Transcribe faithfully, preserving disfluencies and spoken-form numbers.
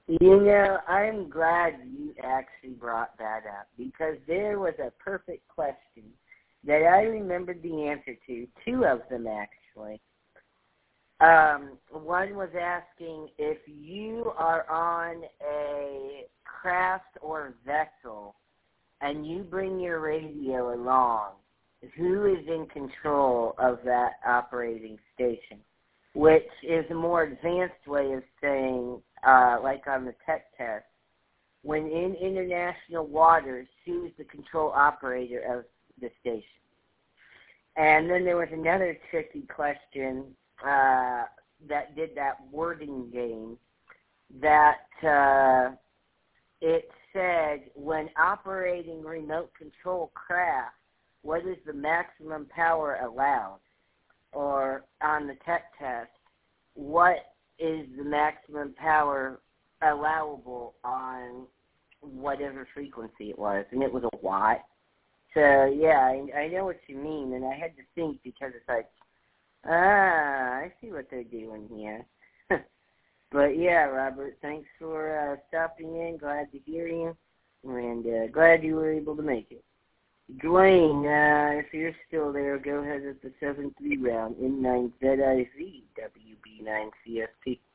You know, I'm glad you actually brought that up because there was a perfect question that I remembered the answer to, two of them actually. Um, one was asking if you are on a craft or vessel and you bring your radio along, who is in control of that operating station? Which is a more advanced way of saying, uh, like on the tech test, when in international waters, who is the control operator of the station? And then there was another tricky question uh, that did that wording game that uh, it said, when operating remote control craft, what is the maximum power allowed? Or on the tech test, what is the maximum power allowable on whatever frequency it was? And it was a watt. So, yeah, I, I know what you mean, and I had to think because it's like, ah, I see what they're doing here. But, yeah, Robert, thanks for uh, stopping in. Glad to hear you, and uh, glad you were able to make it. Dwayne, uh, if you're still there, go ahead at the seven three round, N nine Z I Z, W B nine C S P.